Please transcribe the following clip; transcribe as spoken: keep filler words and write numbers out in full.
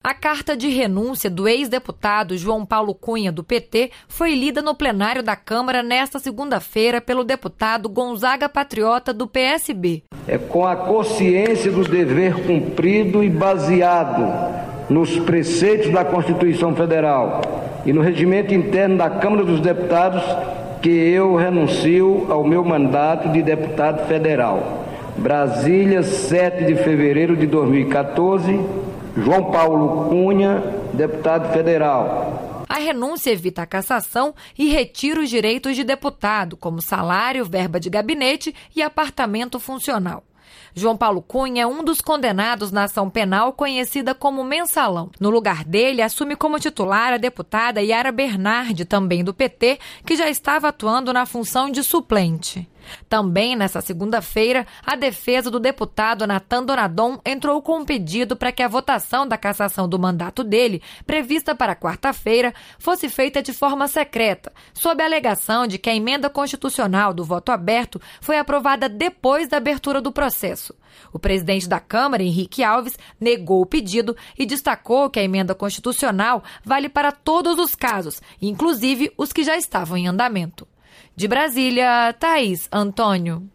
A carta de renúncia do ex-deputado João Paulo Cunha, do P T, foi lida no plenário da Câmara nesta segunda-feira pelo deputado Gonzaga Patriota, do P S B. É com a consciência do dever cumprido e baseado nos preceitos da Constituição Federal e no regimento interno da Câmara dos Deputados que eu renuncio ao meu mandato de deputado federal. Brasília, sete de fevereiro de dois mil e quatorze, João Paulo Cunha, deputado federal. A renúncia evita a cassação e retira os direitos de deputado, como salário, verba de gabinete e apartamento funcional. João Paulo Cunha é um dos condenados na ação penal conhecida como mensalão. No lugar dele, assume como titular a deputada Yara Bernardi, também do P T, que já estava atuando na função de suplente. Também nesta segunda-feira, a defesa do deputado Natan Donadon entrou com um pedido para que a votação da cassação do mandato dele, prevista para quarta-feira, fosse feita de forma secreta, sob a alegação de que a emenda constitucional do voto aberto foi aprovada depois da abertura do processo. O presidente da Câmara, Henrique Alves, negou o pedido e destacou que a emenda constitucional vale para todos os casos, inclusive os que já estavam em andamento. De Brasília, Thaís Antônio.